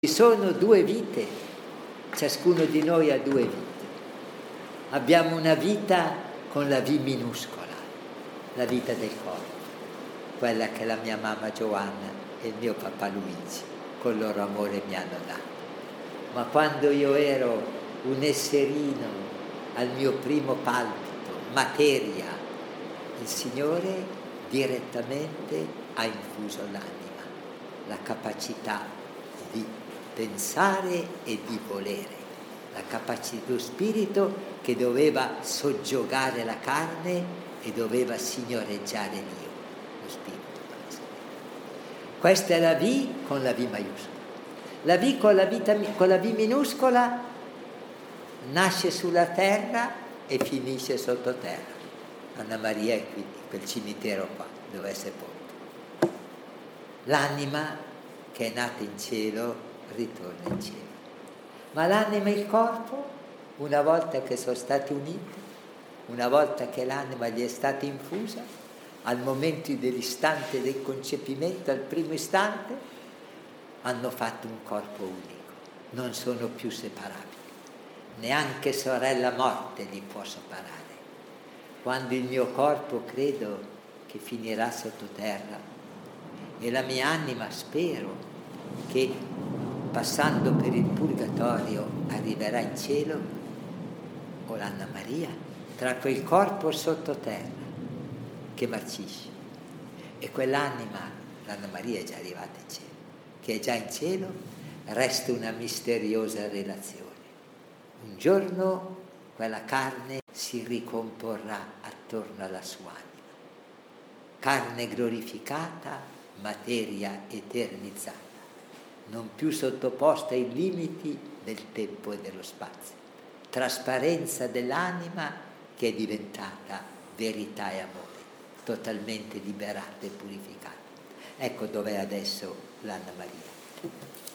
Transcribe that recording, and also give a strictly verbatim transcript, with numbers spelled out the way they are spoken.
Ci sono due vite, ciascuno di noi ha due vite. Abbiamo una vita con la V minuscola, la vita del corpo, quella che la mia mamma Giovanna e il mio papà Luigi con il loro amore mi hanno dato. Ma quando io ero un esserino al mio primo palpito, materia, il Signore direttamente ha infuso l'anima, la capacità di pensare e di volere, la capacità dello spirito che doveva soggiogare la carne e doveva signoreggiare Dio, lo spirito. Questa è la V con la V maiuscola. La V con la, vita, con la V minuscola nasce sulla terra e finisce sottoterra. Anna Maria è qui, in quel cimitero qua, dove è sepolta. L'anima che è nata in cielo ritorna in cielo. Ma l'anima e il corpo, una volta che sono stati uniti, una volta che l'anima gli è stata infusa, al momento dell'istante del concepimento, al primo istante, hanno fatto un corpo unico, non sono più separabili. Neanche sorella morte li può separare. Quando il mio corpo credo che finirà sottoterra e la mia anima spero che passando per il purgatorio arriverà in cielo, o l'Anna Maria, tra quel corpo sottoterra che marcisce e quell'anima, l'Anna Maria è già arrivata in cielo, che è già in cielo, resta una misteriosa relazione. Un giorno quella carne si ricomporrà attorno alla sua anima. Carne glorificata, materia eternizzata, non più sottoposta ai limiti del tempo e dello spazio. Trasparenza dell'anima che è diventata verità e amore, totalmente liberata e purificata. Ecco dov'è adesso l'Anna Maria.